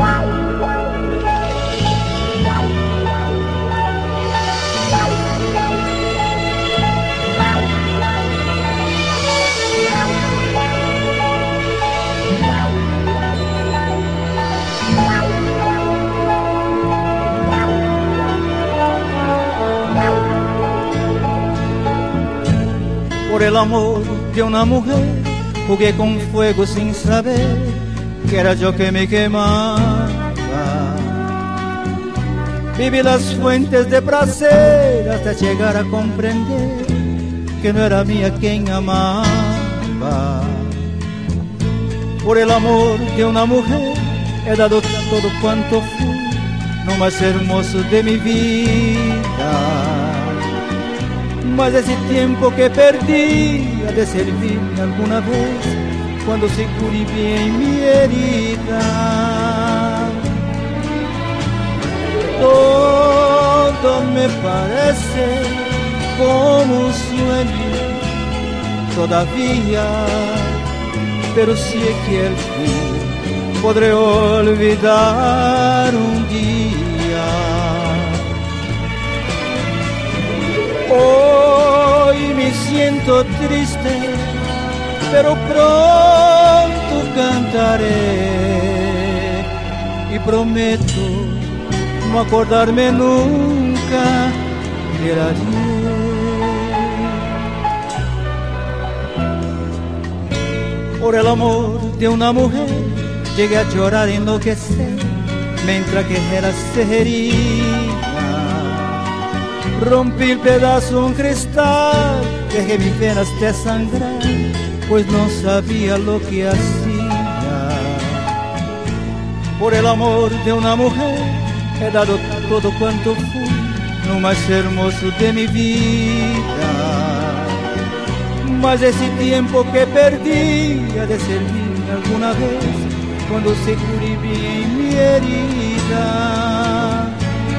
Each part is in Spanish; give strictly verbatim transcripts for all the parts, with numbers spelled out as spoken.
Por el amor de una mujer jugué con fuego sin saber que era yo que me quemaba. Viví las fuentes de placer hasta llegar a comprender que no era mía quien amaba. Por el amor de una mujer he dado todo cuanto fui, lo más hermoso de mi vida. Mas ese tiempo que perdí ha de servirme alguna vez cuando se cure bien mi herida. Todo me parece como un sueño todavía, pero sé que al fin podré olvidar un día. Hoy me siento triste, pero pronto cantaré y prometo no acordarme nunca del ayer. Por el amor de una mujer llegué a llorar y enloquecer mientras que era sería. Rompí el pedazo un cristal, dejé mis venas de sangrar, pues no sabía lo que hacía. Por el amor de una mujer he dado todo cuanto fui, lo más hermoso de mi vida. Mas ese tiempo que perdí ha de servirme alguna vez cuando se cure bien mi herida.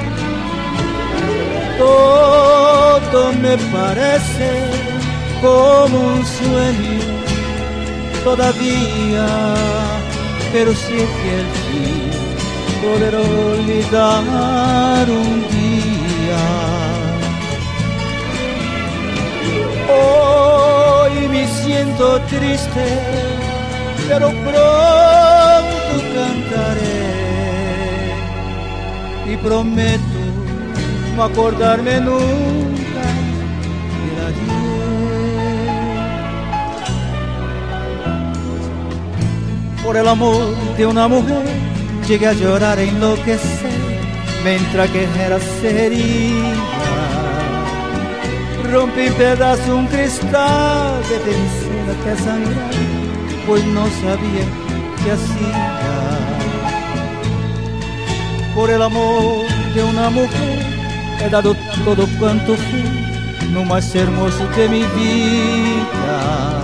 Todo me parece como un sueño todavía, pero sé que al fin poder olvidar un día. Hoy me siento triste, pero pronto cantaré y prometo no acordarme nunca del ayer. Por el amor de una mujer llegué a llorar e enloquecer mientras que era sería. Rompí pedazo un cristal de tensión que sangrar, pues no sabía qué hacía. Por el amor de una mujer he dado todo cuanto fui, lo más hermoso de mi vida.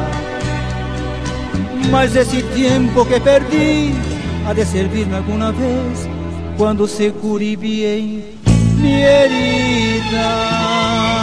Mas ese tiempo que perdí ha de servirme alguna vez cuando se cure bien mi herida.